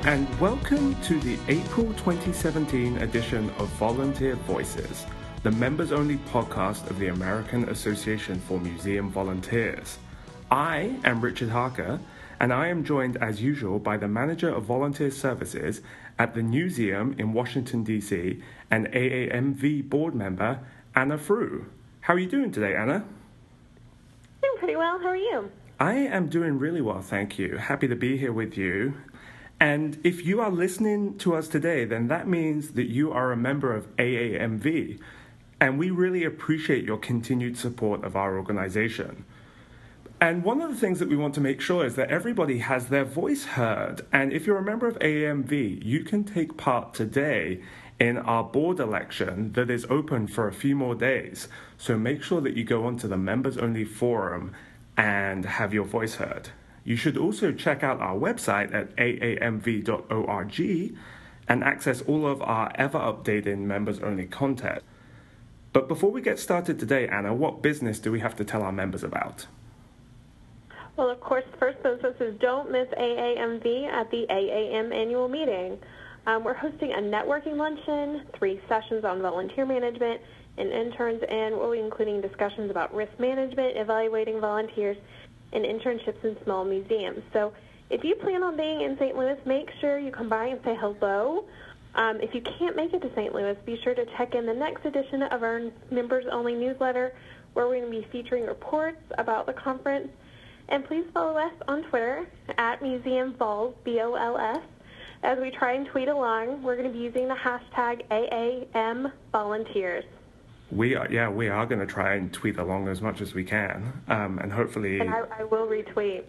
and welcome to the April 2017 edition of Volunteer Voices, the members-only podcast of the American Association for Museum Volunteers. I am Richard Harker, and I am joined as usual by the Manager of Volunteer Services at the Newseum in Washington, D.C., and AAMV board member, Anna Frew. How are you doing today, Anna? Doing pretty well. How are you? I am doing really well, thank you. Happy to be here with you. And if you are listening to us today, then that means that you are a member of AAMV, and we really appreciate your continued support of our organization. And one of the things that we want to make sure is that everybody has their voice heard. And if you're a member of AAMV, you can take part today in our board election that is open for a few more days. So make sure that you go onto the members-only forum and have your voice heard. You should also check out our website at aamv.org and access all of our ever-updating members-only content. But before we get started today, Anna, what business do we have to tell our members about? Well, of course, first business is don't miss AAMV at the AAM annual meeting. We're hosting a networking luncheon, 3 sessions on volunteer management and interns, and we'll be including discussions about risk management, evaluating volunteers, and internships in small museums. So if you plan on being in St. Louis, make sure you come by and say hello. If you can't make it to St. Louis, be sure to check in the next edition of our members-only newsletter, where we're going to be featuring reports about the conference. And please follow us on Twitter at MuseumVols, B-O-L-S. As we try and tweet along, we're going to be using the hashtag AAMVolunteers. We are going to try and tweet along as much as we can, and hopefully. And I will retweet.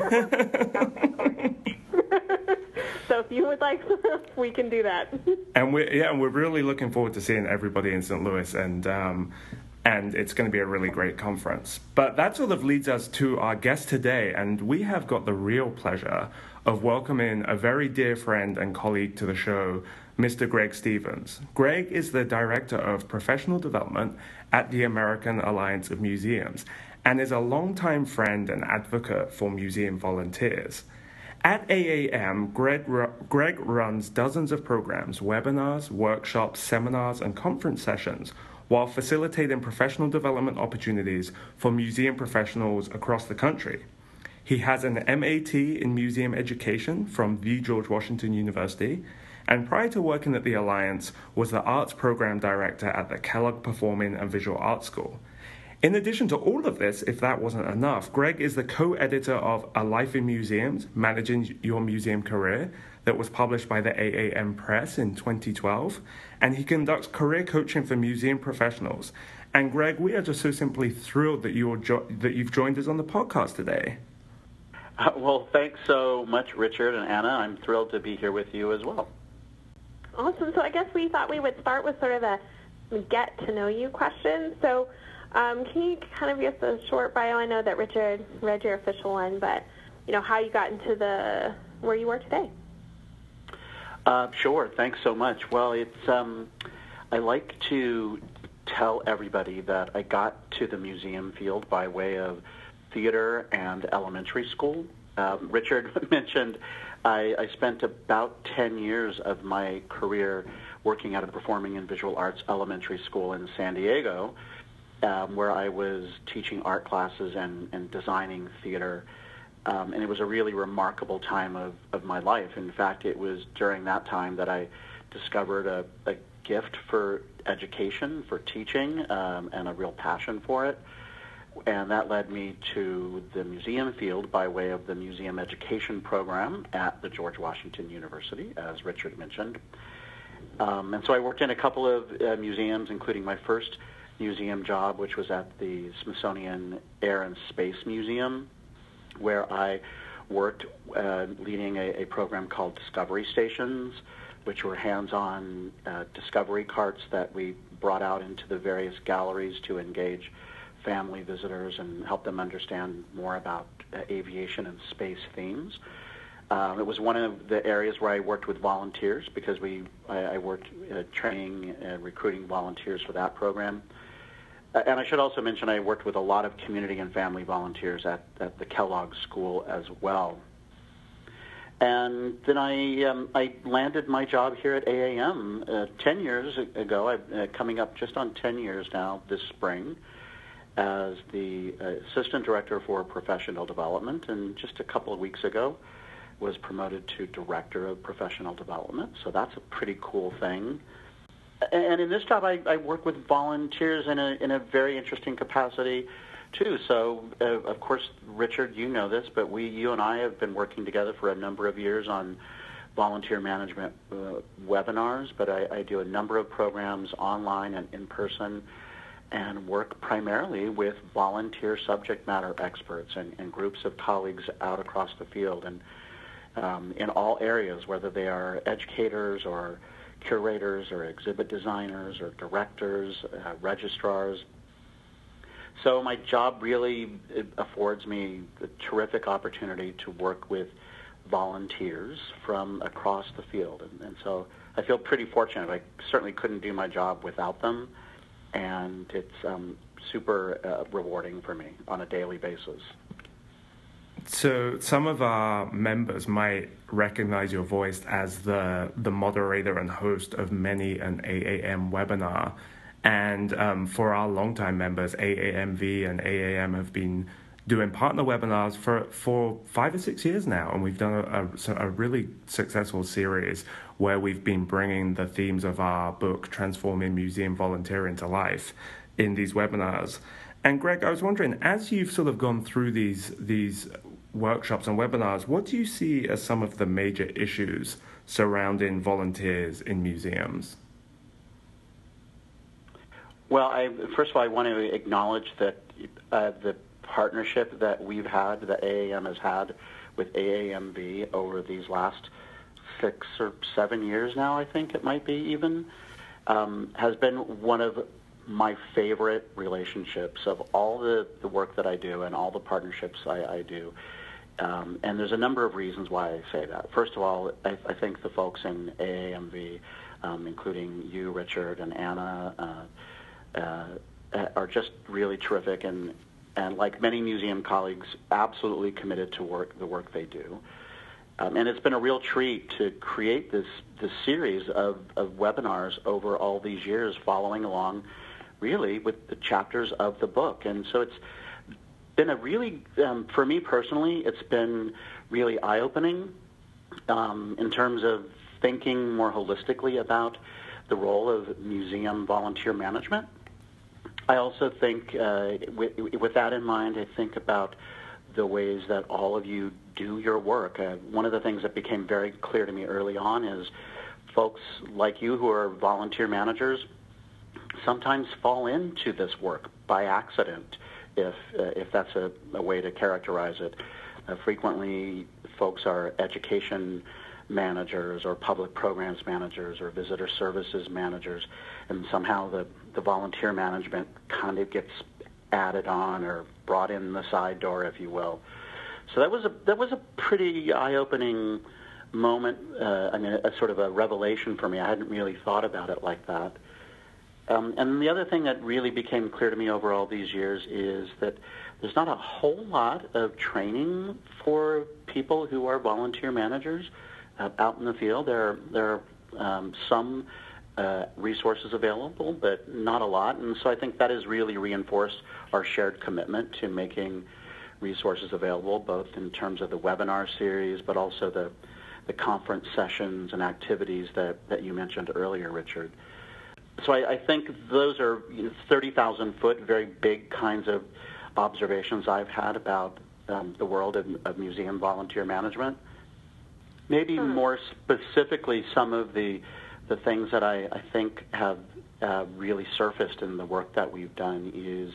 So if you would like, we can do that. And we're really looking forward to seeing everybody in St. Louis, and it's going to be a really great conference. But that sort of leads us to our guest today, and we have got the real pleasure of welcoming a very dear friend and colleague to the show, Mr. Greg Stevens. Greg is the Director of Professional Development at the American Alliance of Museums and is a longtime friend and advocate for museum volunteers. At AAM, Greg runs dozens of programs, webinars, workshops, seminars, and conference sessions while facilitating professional development opportunities for museum professionals across the country. He has an MAT in Museum Education from the George Washington University, and prior to working at the Alliance, was the Arts Program Director at the Kellogg Performing and Visual Arts School. In addition to all of this, if that wasn't enough, Greg is the co-editor of A Life in Museums, Managing Your Museum Career, that was published by the AAM Press in 2012, and he conducts career coaching for museum professionals. And Greg, we are just so simply thrilled that you've joined us on the podcast today. Well, thanks so much, Richard and Anna. I'm thrilled to be here with you as well. Awesome. So I guess we thought we would start with sort of a get-to-know-you question. So can you kind of give us a short bio? I know that Richard read your official one, but, how you got into where you are today. Sure. Thanks so much. Well, I like to tell everybody that I got to the museum field by way of theater and elementary school. Richard mentioned I spent about 10 years of my career working at a performing and visual arts elementary school in San Diego, where I was teaching art classes and designing theater. And it was a really remarkable time of my life. In fact, it was during that time that I discovered a gift for education, for teaching, and a real passion for it. And that led me to the museum field by way of the museum education program at the George Washington University, as Richard mentioned. And so I worked in a couple of museums, including my first museum job, which was at the Smithsonian Air and Space Museum, where I worked leading a program called Discovery Stations, which were hands-on discovery carts that we brought out into the various galleries to engage family visitors and help them understand more about aviation and space themes. It was one of the areas where I worked with volunteers because I worked training and recruiting volunteers for that program. And I should also mention I worked with a lot of community and family volunteers at the Kellogg School as well. And then I landed my job here at AAM 10 years ago, coming up just on 10 years now this spring, as the Assistant Director for Professional Development, and just a couple of weeks ago was promoted to Director of Professional Development, so that's a pretty cool thing. And in this job, I work with volunteers in a very interesting capacity, too. So, of course, Richard, you know this, but you and I have been working together for a number of years on volunteer management webinars, but I do a number of programs online and in person, and work primarily with volunteer subject matter experts and groups of colleagues out across the field and in all areas, whether they are educators or curators or exhibit designers or directors, registrars. So my job really affords me the terrific opportunity to work with volunteers from across the field. And so I feel pretty fortunate. I certainly couldn't do my job without them, and it's super rewarding for me on a daily basis. So some of our members might recognize your voice as the moderator and host of many an AAM webinar. And for our longtime members, AAMV and AAM have been doing partner webinars for 5 or 6 years now. And we've done a really successful series where we've been bringing the themes of our book, Transforming Museum Volunteering, to life in these webinars. And Greg, I was wondering, as you've sort of gone through these workshops and webinars, what do you see as some of the major issues surrounding volunteers in museums? Well, first of all, I want to acknowledge that the partnership that we've had, that AAM has had with AAMV over these last 6 or 7 years now, I think it might be even, has been one of my favorite relationships of all the work that I do and all the partnerships I do. And there's a number of reasons why I say that. First of all, I think the folks in AAMV, including you, Richard, and Anna, are just really terrific and like many museum colleagues, absolutely committed to the work they do. And it's been a real treat to create this series of webinars over all these years, following along really with the chapters of the book. And so it's been a really, for me personally, it's been really eye-opening in terms of thinking more holistically about the role of museum volunteer management. I also think, with that in mind, I think about the ways that all of you do your work. One of the things that became very clear to me early on is folks like you who are volunteer managers sometimes fall into this work by accident, if that's a way to characterize it. Frequently, folks are education managers or public programs managers or visitor services managers, and somehow the volunteer management kind of gets added on or brought in the side door, if you will. So that was a pretty eye-opening moment. A sort of a revelation for me. I hadn't really thought about it like that. And the other thing that really became clear to me over all these years is that there's not a whole lot of training for people who are volunteer managers out in the field. There are some resources available, but not a lot. And so I think that has really reinforced our shared commitment to making resources available, both in terms of the webinar series, but also the conference sessions and activities that you mentioned earlier, Richard. So I think those are 30,000-foot, very big kinds of observations I've had about the world of museum volunteer management. Maybe more specifically, some of the things that I think have really surfaced in the work that we've done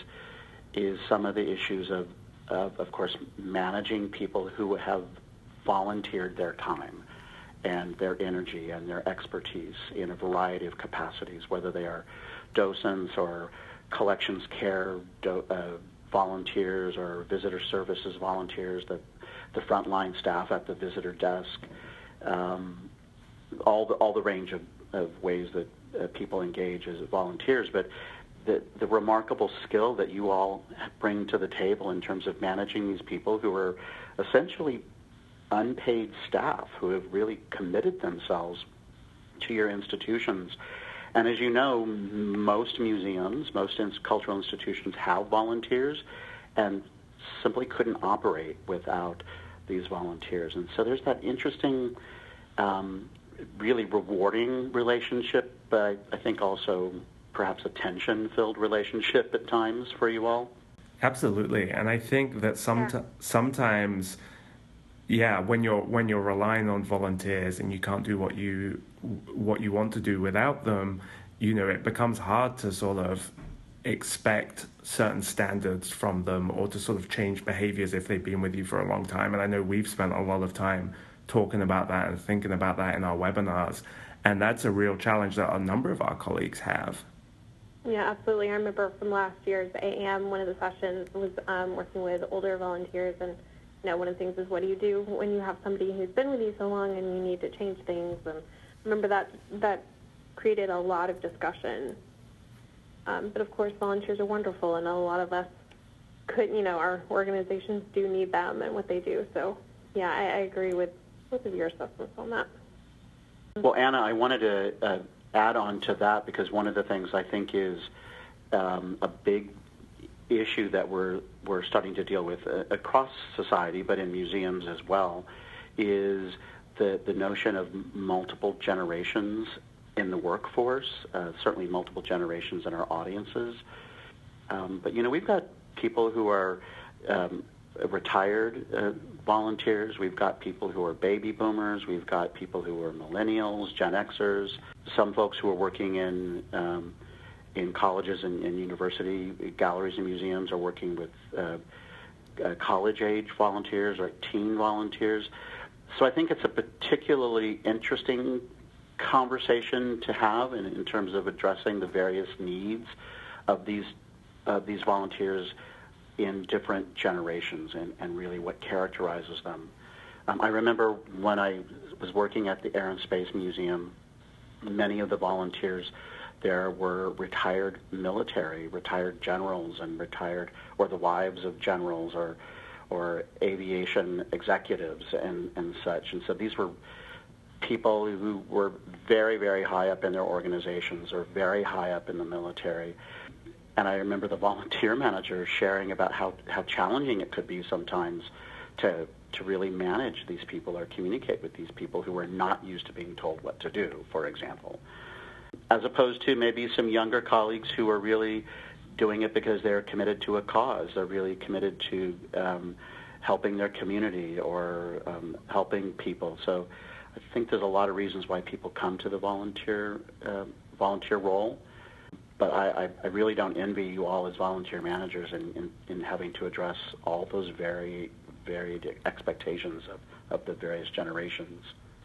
is some of the issues of course, managing people who have volunteered their time and their energy and their expertise in a variety of capacities, whether they are docents or collections care volunteers or visitor services volunteers, the frontline staff at the visitor desk, all the range of ways that people engage as volunteers. But the remarkable skill that you all bring to the table in terms of managing these people who are essentially unpaid staff who have really committed themselves to your institutions. And as you know, most museums, most cultural institutions have volunteers and simply couldn't operate without these volunteers. And so there's that interesting, really rewarding relationship, but I think also perhaps a tension-filled relationship at times for you all. Absolutely, and I think that sometimes, when you're relying on volunteers and you can't do what you want to do without them, it becomes hard to sort of expect certain standards from them or to sort of change behaviors if they've been with you for a long time. And I know we've spent a lot of time talking about that and thinking about that in our webinars, and that's a real challenge that a number of our colleagues have. Yeah, absolutely. I remember from last year's AAM, one of the sessions was working with older volunteers, and one of the things is, what do you do when you have somebody who's been with you so long and you need to change things? And I remember that created a lot of discussion. But of course, volunteers are wonderful, and a lot of us our organizations do need them and what they do. So, yeah, I agree with both of your assessments on that. Well, Anna, I wanted to add on to that, because one of the things I think is a big issue that we're starting to deal with across society, but in museums as well, is the notion of multiple generations in the workforce, certainly multiple generations in our audiences. But we've got people who are retired volunteers. We've got people who are baby boomers. We've got people who are millennials, Gen Xers. Some folks who are working in colleges and university galleries and museums are working with college-age volunteers or teen volunteers. So I think it's a particularly interesting conversation to have in terms of addressing the various needs of these volunteers in different generations and really what characterizes them. I remember when I was working at the Air and Space Museum, many of the volunteers there were retired military, retired generals, and or the wives of generals or aviation executives and such. And so these were people who were very, very high up in their organizations or very high up in the military. And I remember the volunteer manager sharing about how challenging it could be sometimes to really manage these people or communicate with these people who were not used to being told what to do, for example, as opposed to maybe some younger colleagues who are really doing it because they're committed to a cause. They're really committed to helping their community or helping people. So I think there's a lot of reasons why people come to the volunteer role. But I really don't envy you all as volunteer managers in having to address all those very varied expectations of the various generations.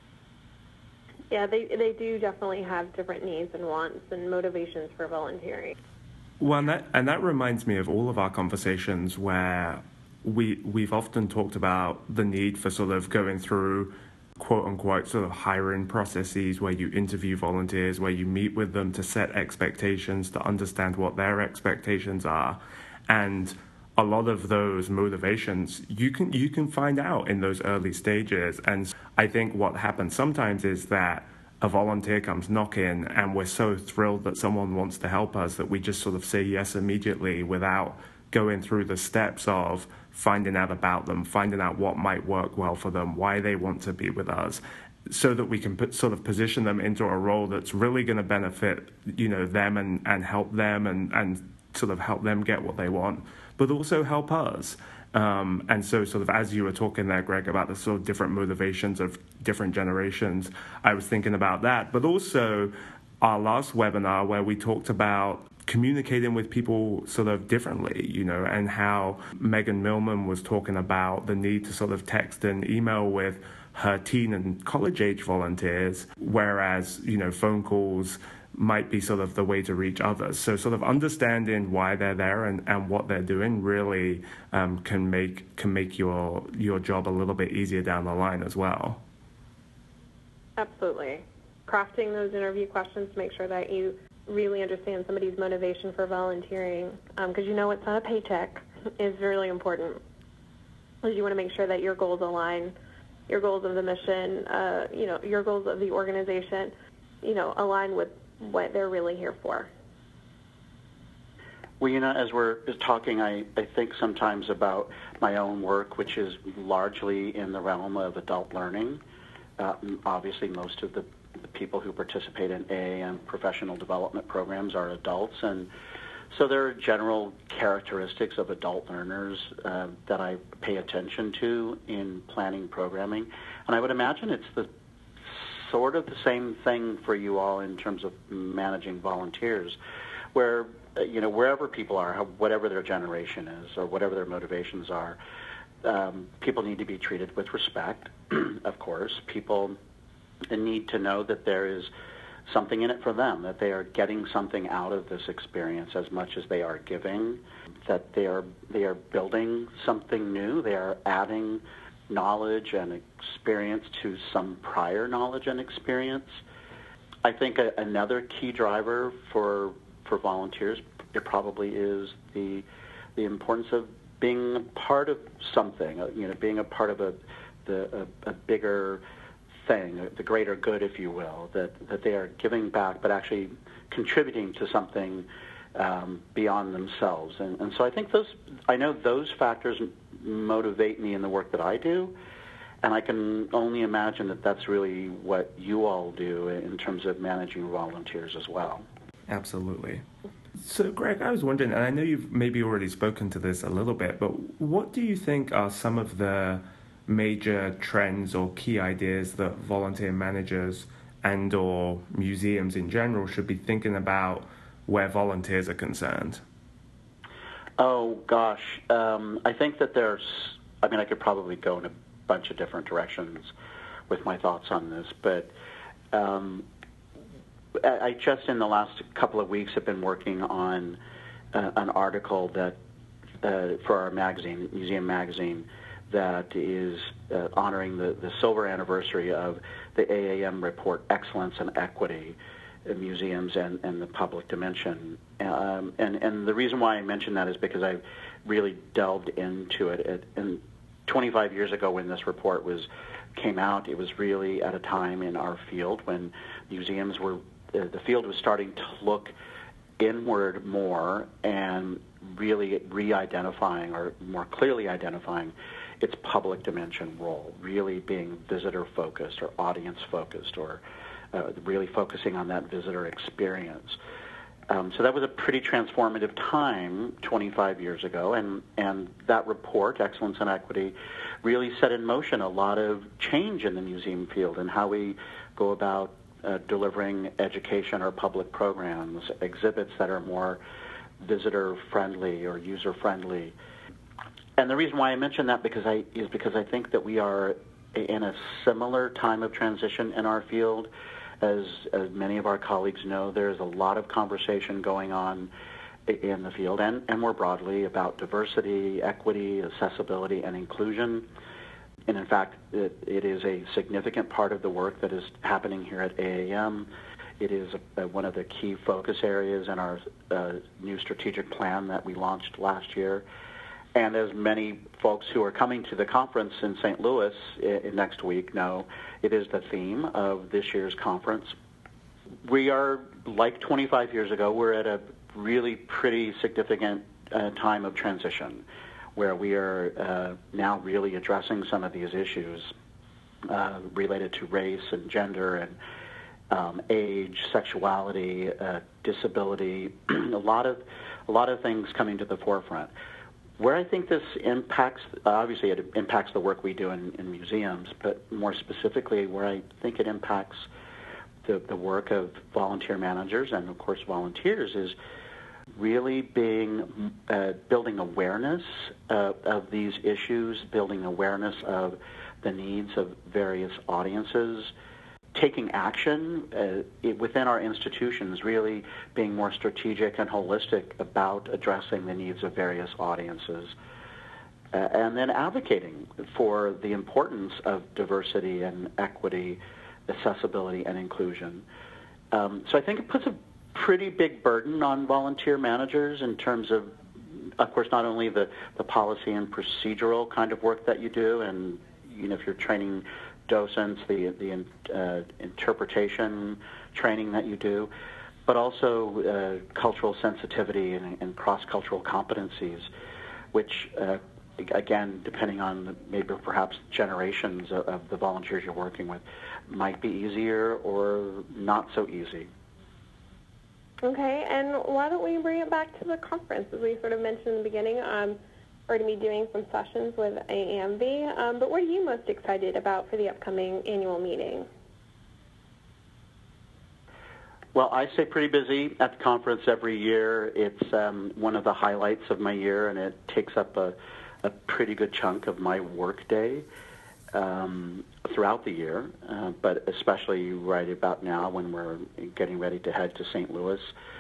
Yeah, they do definitely have different needs and wants and motivations for volunteering. Well, and that reminds me of all of our conversations where we've often talked about the need for sort of going through quote-unquote sort of hiring processes where you interview volunteers, where you meet with them to set expectations, to understand what their expectations are. And a lot of those motivations you can find out in those early stages. And I think what happens sometimes is that a volunteer comes knocking and we're so thrilled that someone wants to help us that we just sort of say yes immediately without going through the steps of finding out about them, finding out what might work well for them, why they want to be with us, so that we can sort of position them into a role that's really going to benefit, them and help them and sort of help them get what they want, but also help us. And so sort of as you were talking there, Greg, about the sort of different motivations of different generations, I was thinking about that. But also our last webinar where we talked about communicating with people sort of differently, and how Megan Millman was talking about the need to sort of text and email with her teen and college-age volunteers, whereas, phone calls might be sort of the way to reach others. So sort of understanding why they're there and what they're doing really can make your job a little bit easier down the line as well. Absolutely. Crafting those interview questions to make sure that you really understand somebody's motivation for volunteering, because it's not a paycheck, is really important. Because you want to make sure that your goals align your goals of the mission, your goals of the organization, align with what they're really here for. Well, as we're talking, I think sometimes about my own work, which is largely in the realm of adult learning. Obviously, most of the people who participate in AAM professional development programs are adults, and so there are general characteristics of adult learners that I pay attention to in planning programming. And I would imagine it's sort of the same thing for you all in terms of managing volunteers, where wherever people are, whatever their generation is or whatever their motivations are, people need to be treated with respect. Of course, people need to know that there is something in it for them, that they are getting something out of this experience as much as they are giving, that they are building something new, they are adding knowledge and experience to some prior knowledge and experience. I think another key driver for volunteers, it probably is the importance of being a part of something, being a part of a bigger thing, the greater good, if you will, that they are giving back, but actually contributing to something beyond themselves. And so I know those factors motivate me in the work that I do, and I can only imagine that that's really what you all do in terms of managing volunteers as well. Absolutely. So, Greg, I was wondering, and I know you've maybe already spoken to this a little bit, but what do you think are some of the major trends or key ideas that volunteer managers and or museums in general should be thinking about where volunteers are concerned? Oh, gosh. I think that I could probably go in a bunch of different directions with my thoughts on this, but I just in the last couple of weeks have been working on an article that for our magazine, Museum Magazine, that is honoring the silver anniversary of the AAM report, Excellence and Equity in Museums and the Public Dimension. And the reason why I mention that is because I've really delved into it. And 25 years ago when this report came out, it was really at a time in our field when museums the field was starting to look inward more and really re-identifying or more clearly identifying its public dimension role, really being visitor-focused or audience-focused or really focusing on that visitor experience. So that was a pretty transformative time 25 years ago, and that report, Excellence and Equity, really set in motion a lot of change in the museum field and how we go about delivering education or public programs, exhibits that are more visitor-friendly or user-friendly. And the reason why I mention that is because I think that we are in a similar time of transition in our field. As many of our colleagues know, there's a lot of conversation going on in the field and more broadly about diversity, equity, accessibility, and inclusion. And in fact, it is a significant part of the work that is happening here at AAM. It is one of the key focus areas in our new strategic plan that we launched last year. And as many folks who are coming to the conference in St. Louis next week know, it is the theme of this year's conference. We are, like 25 years ago, we're at a really pretty significant time of transition where we are now really addressing some of these issues related to race and gender and age, sexuality, disability, a lot of things coming to the forefront. Where I think this impacts, obviously it impacts the work we do in museums, but more specifically where I think it impacts the work of volunteer managers and, of course, volunteers is really building awareness of these issues, building awareness of the needs of various audiences, taking action within our institutions, really being more strategic and holistic about addressing the needs of various audiences, and then advocating for the importance of diversity and equity, accessibility, and inclusion. So I think it puts a pretty big burden on volunteer managers in terms of course, not only the policy and procedural kind of work that you do and if you're training docents, the interpretation training that you do, but also cultural sensitivity and cross-cultural competencies, which, again, depending on maybe perhaps generations of the volunteers you're working with, might be easier or not so easy. Okay, and why don't we bring it back to the conference? As we sort of mentioned in the beginning, we're going to be doing some sessions with AAMV, but what are you most excited about for the upcoming annual meeting? Well, I stay pretty busy at the conference every year. It's one of the highlights of my year, and it takes up a pretty good chunk of my work day throughout the year, but especially right about now when we're getting ready to head to St. Louis.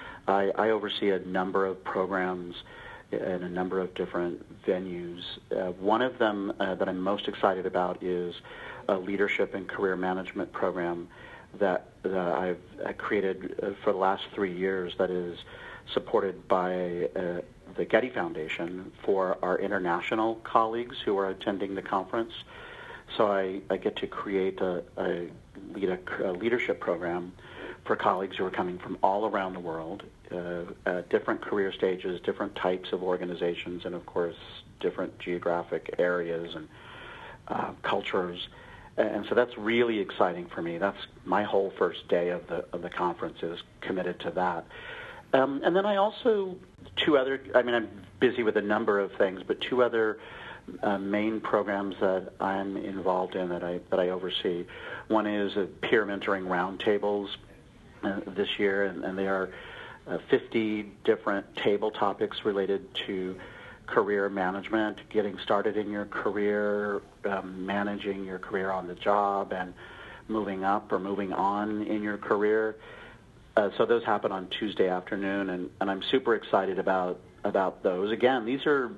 I oversee a number of programs in a number of different venues. One of them that I'm most excited about is a leadership and career management program that I've created for the last 3 years that is supported by the Getty Foundation for our international colleagues who are attending the conference. So I get to create a leadership program for colleagues who are coming from all around the world, different career stages, different types of organizations, and of course different geographic areas and cultures. And so that's really exciting for me. That's my whole first day of the conference is committed to that. And then I also I'm busy with a number of things, but two other main programs that I'm involved in that I oversee. One is peer mentoring roundtables this year, and they are 50 different table topics related to career management, getting started in your career, managing your career on the job, and moving up or moving on in your career. So those happen on Tuesday afternoon, and I'm super excited about those. Again, these are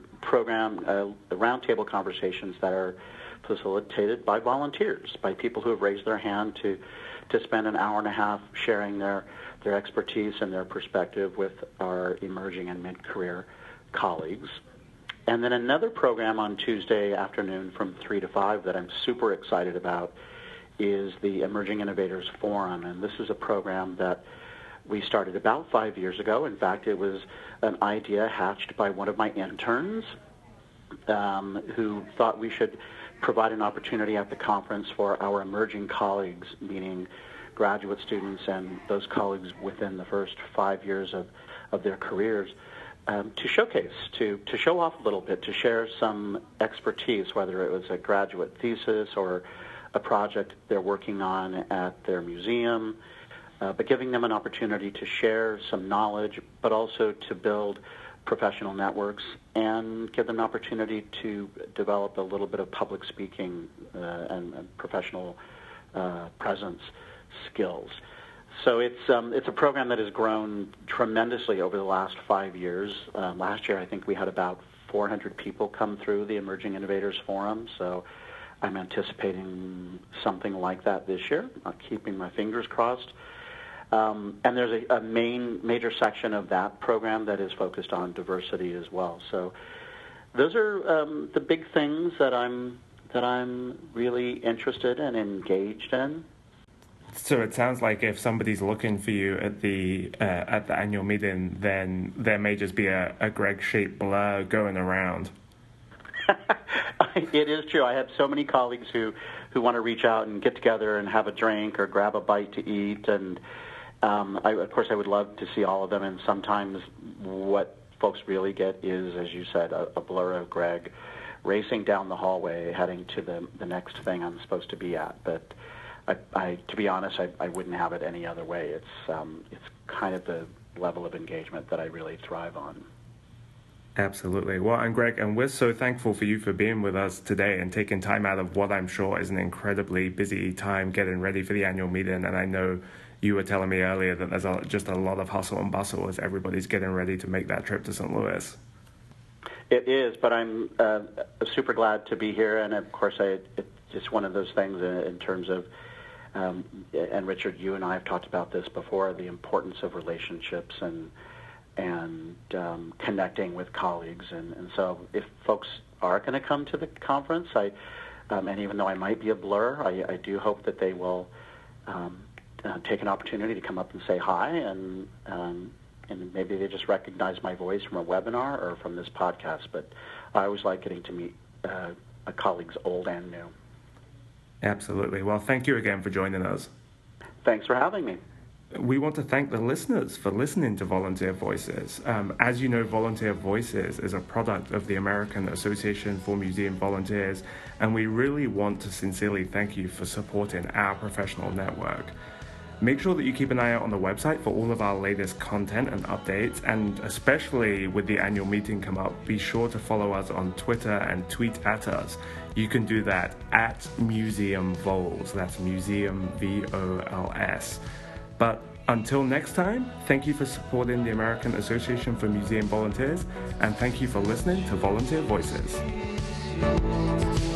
roundtable conversations that are facilitated by volunteers, by people who have raised their hand to spend an hour and a half sharing their expertise and their perspective with our emerging and mid-career colleagues. And then another program on Tuesday afternoon from 3 to 5 that I'm super excited about is the Emerging Innovators Forum, and this is a program that we started about 5 years ago. In fact, it was an idea hatched by one of my interns who thought we should provide an opportunity at the conference for our emerging colleagues, meaning graduate students and those colleagues within the first 5 years of their careers, to showcase, to show off a little bit, to share some expertise, whether it was a graduate thesis or a project they're working on at their museum, but giving them an opportunity to share some knowledge, but also to build professional networks and give them an opportunity to develop a little bit of public speaking and professional presence skills. So it's a program that has grown tremendously over the last 5 years. Last year, I think we had about 400 people come through the Emerging Innovators Forum, so I'm anticipating something like that this year. I'm keeping my fingers crossed. And there's a major section of that program that is focused on diversity as well. So those are the big things that I'm really interested and engaged in. So it sounds like if somebody's looking for you at the annual meeting, then there may just be a Greg-shaped blur going around. It is true. I have so many colleagues who want to reach out and get together and have a drink or grab a bite to eat, and of course I would love to see all of them, and sometimes what folks really get is, as you said, a blur of Greg racing down the hallway heading to the next thing I'm supposed to be at. But to be honest, I wouldn't have it any other way. It's kind of the level of engagement that I really thrive on. Absolutely. Well, and Greg, and we're so thankful for you for being with us today and taking time out of what I'm sure is an incredibly busy time getting ready for the annual meeting. And I know you were telling me earlier that there's just a lot of hustle and bustle as everybody's getting ready to make that trip to St. Louis. It is, but I'm super glad to be here. And, of course, it's just one of those things in terms of, and Richard, you and I have talked about this before, the importance of relationships and connecting with colleagues. And so if folks are going to come to the conference, And even though I might be a blur, I do hope that they will take an opportunity to come up and say hi, and maybe they just recognize my voice from a webinar or from this podcast. But I always like getting to meet colleagues old and new. Absolutely. Well, thank you again for joining us. Thanks for having me. We want to thank the listeners for listening to Volunteer Voices. As you know, Volunteer Voices is a product of the American Association for Museum Volunteers, and we really want to sincerely thank you for supporting our professional network. Make sure that you keep an eye out on the website for all of our latest content and updates, and especially with the annual meeting come up, be sure to follow us on Twitter and tweet at us. You can do that at Museum Vols. That's Museum VOLS. But until next time, thank you for supporting the American Association for Museum Volunteers, and thank you for listening to Volunteer Voices.